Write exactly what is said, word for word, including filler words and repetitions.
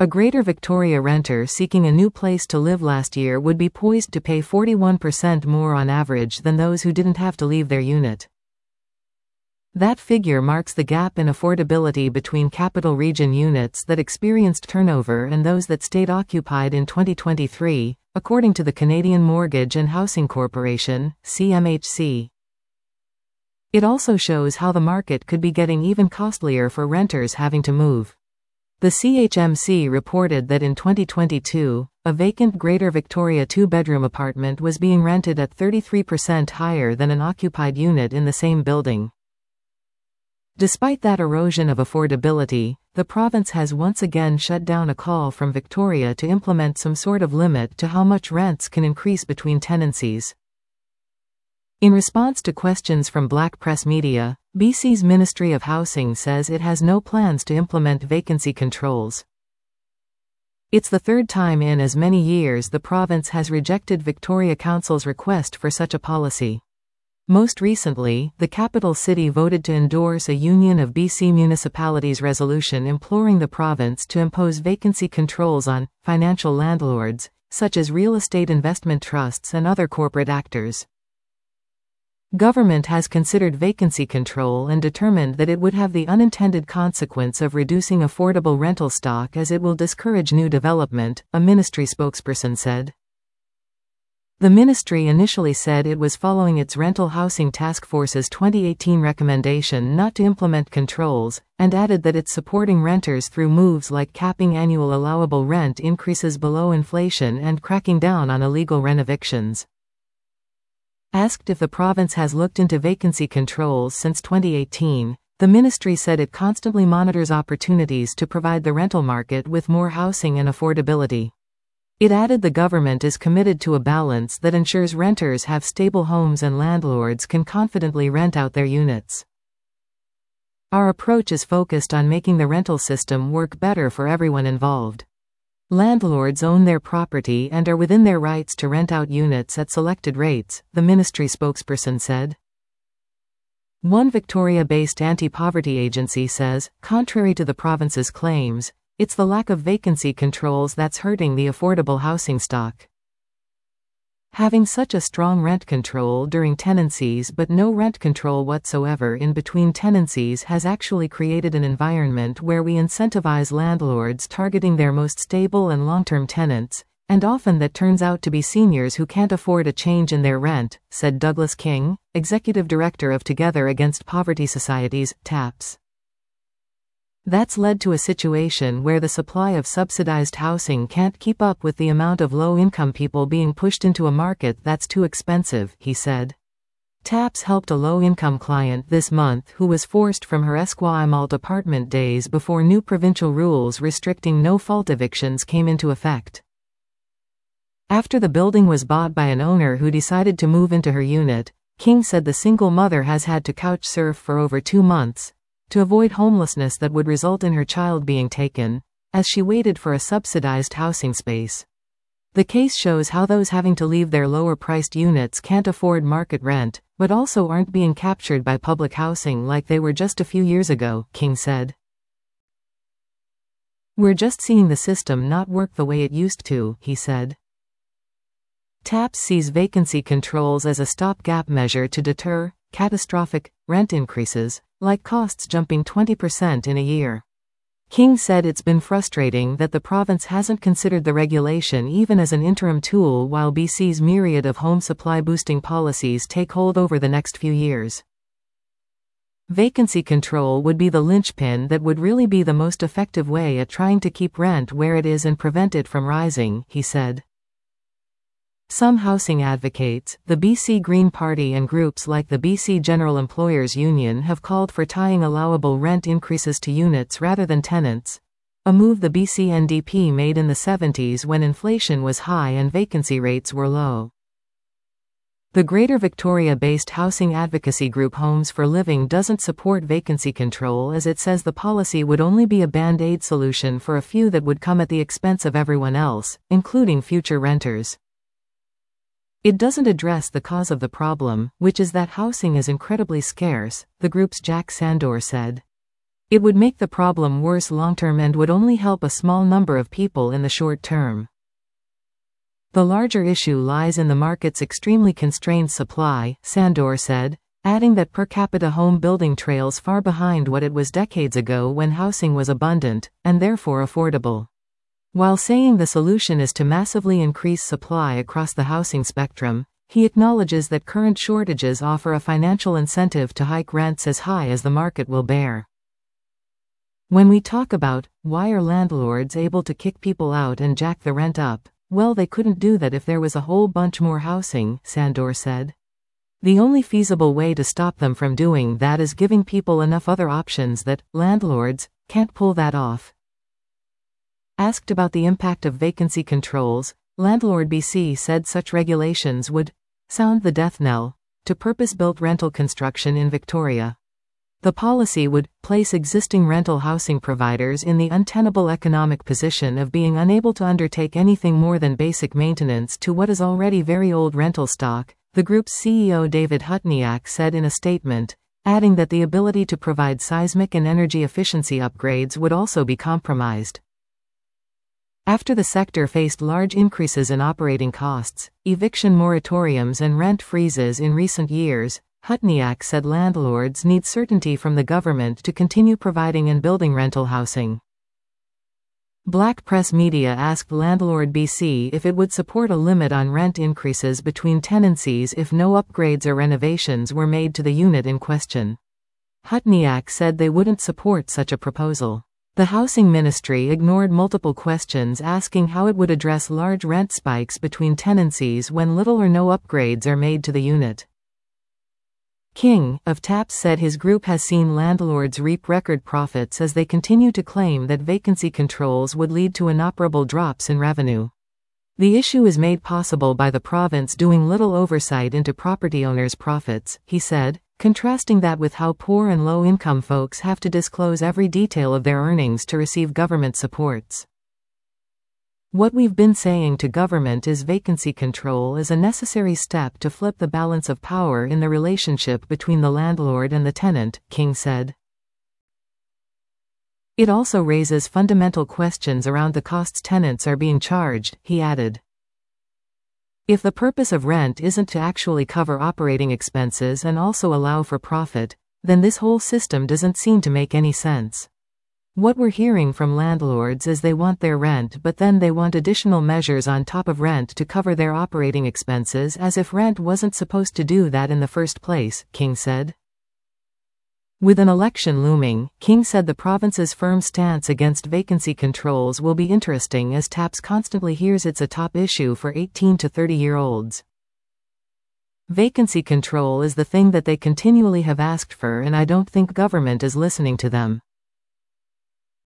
A Greater Victoria renter seeking a new place to live last year would be poised to pay forty-one percent more on average than those who didn't have to leave their unit. That figure marks the gap in affordability between capital region units that experienced turnover and those that stayed occupied in twenty twenty-three, according to the Canadian Mortgage and Housing Corporation, C M H C. It also shows how the market could be getting even costlier for renters having to move. The C H M C reported that in twenty twenty-two, a vacant Greater Victoria two-bedroom apartment was being rented at thirty-three percent higher than an occupied unit in the same building. Despite that erosion of affordability, the province has once again shut down a call from Victoria to implement some sort of limit to how much rents can increase between tenancies. In response to questions from black press media, B C's Ministry of Housing says it has no plans to implement vacancy controls. It's the third time in as many years the province has rejected Victoria Council's request for such a policy. Most recently, the capital city voted to endorse a Union of B C Municipalities resolution imploring the province to impose vacancy controls on financial landlords, such as real estate investment trusts and other corporate actors. Government has considered vacancy control and determined that it would have the unintended consequence of reducing affordable rental stock as it will discourage new development, a ministry spokesperson said. The ministry initially said it was following its Rental Housing Task Force's twenty eighteen recommendation not to implement controls, and added that it's supporting renters through moves like capping annual allowable rent increases below inflation and cracking down on illegal rent evictions. Asked if the province has looked into vacancy controls since twenty eighteen, the ministry said it constantly monitors opportunities to provide the rental market with more housing and affordability. It added the government is committed to a balance that ensures renters have stable homes and landlords can confidently rent out their units. Our approach is focused on making the rental system work better for everyone involved. Landlords own their property and are within their rights to rent out units at selected rates, the ministry spokesperson said. One Victoria-based anti-poverty agency says, contrary to the province's claims, it's the lack of vacancy controls that's hurting the affordable housing stock. Having such a strong rent control during tenancies but no rent control whatsoever in between tenancies has actually created an environment where we incentivize landlords targeting their most stable and long-term tenants, and often that turns out to be seniors who can't afford a change in their rent, said Douglas King, executive director of Together Against Poverty Societies, TAPS. That's led to a situation where the supply of subsidized housing can't keep up with the amount of low-income people being pushed into a market that's too expensive, he said. TAPS helped a low-income client this month who was forced from her Esquimalt apartment days before new provincial rules restricting no-fault evictions came into effect. After the building was bought by an owner who decided to move into her unit, King said the single mother has had to couch surf for over two months, to avoid homelessness that would result in her child being taken, as she waited for a subsidized housing space. The case shows how those having to leave their lower-priced units can't afford market rent, but also aren't being captured by public housing like they were just a few years ago, King said. We're just seeing the system not work the way it used to, he said. TAPS sees vacancy controls as a stopgap measure to deter catastrophic rent increases, like costs jumping twenty percent in a year. King said it's been frustrating that the province hasn't considered the regulation even as an interim tool while B C's myriad of home supply boosting policies take hold over the next few years. Vacancy control would be the linchpin that would really be the most effective way at trying to keep rent where it is and prevent it from rising, he said. Some housing advocates, the B C Green Party and groups like the B C General Employers Union have called for tying allowable rent increases to units rather than tenants, a move the B C N D P made in the seventies when inflation was high and vacancy rates were low. The Greater Victoria-based housing advocacy group Homes for Living doesn't support vacancy control as it says the policy would only be a band-aid solution for a few that would come at the expense of everyone else, including future renters. It doesn't address the cause of the problem, which is that housing is incredibly scarce, the group's Jack Sandor said. It would make the problem worse long-term and would only help a small number of people in the short term. The larger issue lies in the market's extremely constrained supply, Sandor said, adding that per capita home building trails far behind what it was decades ago when housing was abundant, and therefore affordable. While saying the solution is to massively increase supply across the housing spectrum, he acknowledges that current shortages offer a financial incentive to hike rents as high as the market will bear. When we talk about, why are landlords able to kick people out and jack the rent up, well, they couldn't do that if there was a whole bunch more housing, Sandor said. The only feasible way to stop them from doing that is giving people enough other options that landlords can't pull that off. Asked about the impact of vacancy controls, Landlord B C said such regulations would sound the death knell to purpose-built rental construction in Victoria. The policy would place existing rental housing providers in the untenable economic position of being unable to undertake anything more than basic maintenance to what is already very old rental stock, the group's C E O David Hutniak said in a statement, adding that the ability to provide seismic and energy efficiency upgrades would also be compromised. After the sector faced large increases in operating costs, eviction moratoriums and rent freezes in recent years, Hutniak said landlords need certainty from the government to continue providing and building rental housing. Black Press Media asked Landlord B C if it would support a limit on rent increases between tenancies if no upgrades or renovations were made to the unit in question. Hutniak said they wouldn't support such a proposal. The Housing Ministry ignored multiple questions asking how it would address large rent spikes between tenancies when little or no upgrades are made to the unit. King, of TAPS said his group has seen landlords reap record profits as they continue to claim that vacancy controls would lead to inoperable drops in revenue. The issue is made possible by the province doing little oversight into property owners' profits, he said, contrasting that with how poor and low-income folks have to disclose every detail of their earnings to receive government supports. What we've been saying to government is vacancy control is a necessary step to flip the balance of power in the relationship between the landlord and the tenant, King said. It also raises fundamental questions around the costs tenants are being charged, he added. If the purpose of rent isn't to actually cover operating expenses and also allow for profit, then this whole system doesn't seem to make any sense. What we're hearing from landlords is they want their rent, but then they want additional measures on top of rent to cover their operating expenses as if rent wasn't supposed to do that in the first place, King said. With an election looming, King said the province's firm stance against vacancy controls will be interesting as TAPS constantly hears it's a top issue for eighteen to thirty-year-olds. Vacancy control is the thing that they continually have asked for, and I don't think government is listening to them.